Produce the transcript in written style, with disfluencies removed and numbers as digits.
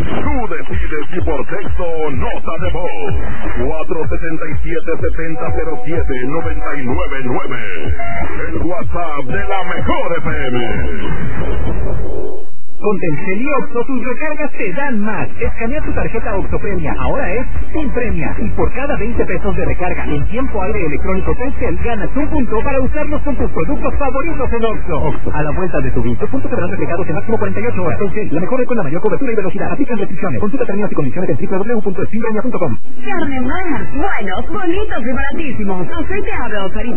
Tú decides si por texto o nota de voz. 477-7007-999. El WhatsApp de la Mejor FM. Con Telcel y Oxxo tus recargas te dan más. Escanea tu tarjeta Oxxo Premia, ahora es Sin Premia. Y por cada 20 pesos de recarga en tiempo aire electrónico Telcel, ganas un punto para usarlos con tus productos favoritos en Oxxo. Oxxo, a la vuelta de tu vida. Los puntos serán reflejados en máximo 48 horas. Telcel, la mejor con la mayor cobertura y velocidad. Aplican restricciones. Consulta términos y condiciones en www.sinpremia.com. Carne Mar, buenos, bonitos y baratísimos. Aceite Abel,